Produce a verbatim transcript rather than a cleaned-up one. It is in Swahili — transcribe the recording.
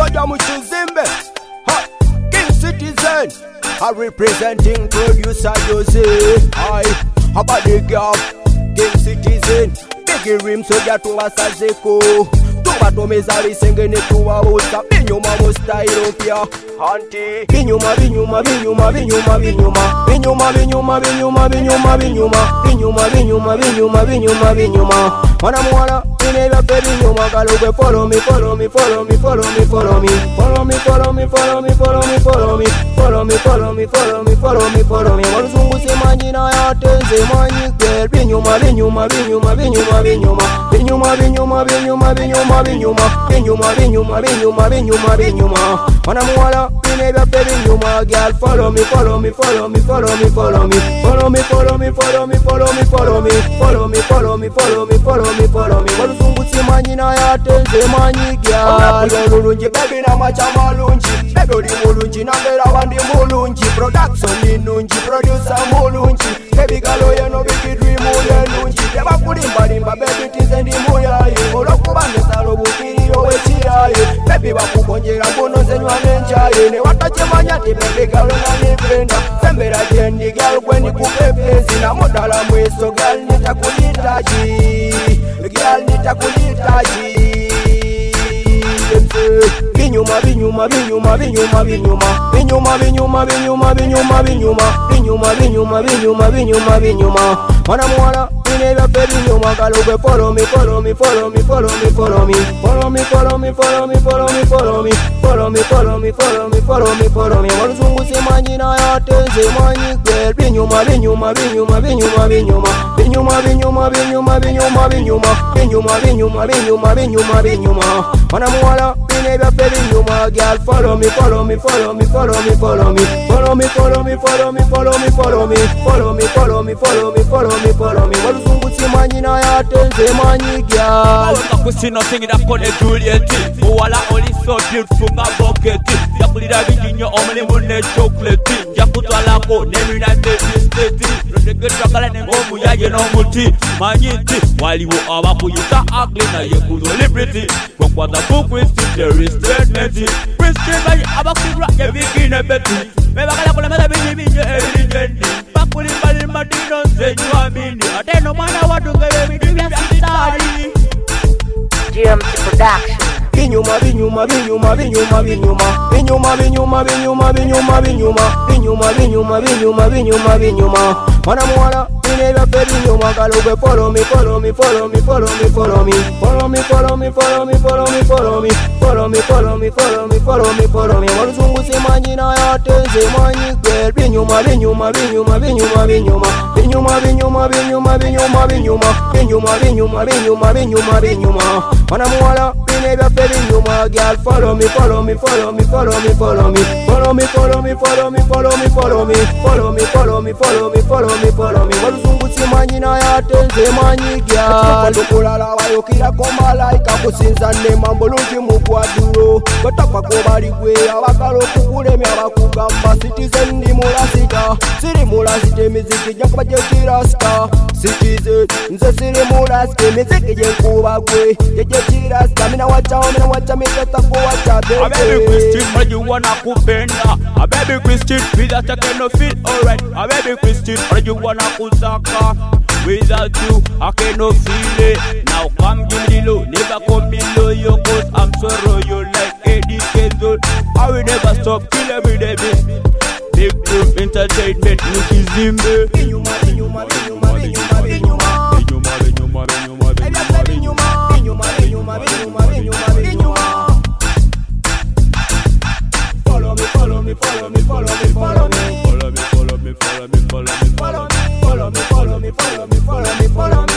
Moja Muchizimbe, ha, King Citizen, I representing producer Jose. I, about the girl, King Citizen, Biggie Rim Soja Tuwa Sazeko. Tuwa Tomezari Sengene Tuwa Osa, Binyuma Mustairo Pia, Auntie. Binyuma, Binyuma, Binyuma, Binyuma, Binyuma, Binyuma, Binyuma, Binyuma, Binyuma, Binyuma, Binyuma, Binyuma, Binyuma, Binyuma, Binyuma, Mana Mwana. Never fed you, Magalo, follow me, follow me, follow me, follow me, follow me, follow me, follow me, follow me, follow me, follow me, follow me, follow me, follow me, follow me, follow me. Wanzungu simanyina ya tenze manyi girl. Binyuma, binyuma, binyuma, binyuma, binyuma, binyuma, binyuma, binyuma, binyuma, binyuma, binyuma, binyuma, binyuma, binyuma, binyuma. Mana muala, never fed you, my girl. Follow me, follow me, follow me, follow me, follow me, follow me, follow me, follow me, follow me, follow me, follow me, follow me, follow me, follow me, follow me. Wanzungu simanyina ya tenze manyi girl. Mulunji baby na macha malunji, baby uri mulunji nangera wandi mulunji, production ni nunji, producer mulunji, baby galo yeno bigi dream mulunji, yaba kulimba limba baby tizendi muyaye, olokubande salo bukiri yowe chiyaye, baby bakukonjera mbono zenywa nenjaye, ne watache manyati baby galo na nipenda, sembera jendi galo kweni kupepezi, na modala mweso girl nitakulitaji, girl nitakulitaji. Binyuma, binyuma, binyuma, binyuma, binyuma, binyuma, binyuma, binyuma, binyuma, binyuma, binyuma, binyuma, binyuma, binyuma, binyuma. Mana mwana, never fed you, Magalo, follow me, follow me, follow me, follow me, follow me, follow me, follow me, follow me, follow me, follow me, follow me, follow me, follow me, follow me, follow me. Wanzungu simanyina ya tenze manyi girl. Binyuma, binyuma, binyuma, binyuma, binyuma, binyuma, binyuma, binyuma, binyuma, binyuma, binyuma, binyuma, binyuma, binyuma, binyuma. Mana mwana, never fed you, my girl. Follow me, follow me, follow me, follow me, follow me, follow me, follow me, follow me, follow me, follow me, follow me, follow me, follow me, follow me, follow me. Wanzungu simanyina ya tenze manyi girl. Kusino singira kone Juliet, Uwala oli so beautiful nga bucket. Yakulira bijinyo omule mune chocolate. Yakutwala ko nemi na tete state. Rodege chakala ne ngomu yaje no muti. Manyiti waliwo abakuyita ugly na yekuzo liberty. Kwa the book with there is statement. Christian by abakura yebikine beti. Mebakala kula meza binyi binyo evijendi. Bakuli mbali madino zenyu amini. Ateno mana watu gebe bidibi ya sitari. G M C Production. Binyuma, binyuma, binyuma, binyuma, binyuma, binyuma, binyuma, binyuma, binyuma, binyuma, binyuma, binyuma, binyuma, binyuma, binyuma. Mana mwana, never fed you, Magalo, follow me, follow me, follow me, follow me, follow me, follow me, follow me, follow me, follow me, follow me, follow me, follow me, follow me, follow me, follow me. Wanzungu simanyina ya tenze manyi girl. Binyuma, binyuma, binyuma, binyuma, binyuma, binyuma, binyuma, binyuma, binyuma, binyuma, binyuma, binyuma, binyuma, binyuma, binyuma. Mana mwana, never fed you, my girl. Follow me, follow me, follow me, follow me, follow me, follow me, follow me, follow me, follow me, follow me, follow me, follow me, follow me, follow me, follow me. Wanzungu simanyina ya tenze manyi girl. Lukulala wayokira ko malaika kusinza ne mambo lungi mukwaduro. Batapa ko bali gwe abakalo kukulemya bakugamba citizen ndi mulasita. Siri mulasite miziki jakuba jekira star. Citizen nze siri mulasite miziki jekuba gwe. Jekira star mina wacha mina wacha mitata ko wacha baby. A baby Christian but you wanna kupenda. A baby Christian without you cannot feel alright. A baby Christian but you wanna kusaka. Without you, I cannot feel it. Now come give me the low, never come below you, cause I'm so royal like Eddie Kenzo. I will never stop, kill every day, baby. Big room entertainment, Muchizimbe. Binyuma, binyuma, binyuma, binyuma, binyuma, Binyuma, binyuma, binyuma, binyuma, binyuma, binyuma, binyuma, binyuma, binyuma, binyuma. Follow me, follow me, follow me, follow me, follow me, follow me, follow me, follow me, follow me, follow me, follow me, follow me, follow me, follow me, follow me.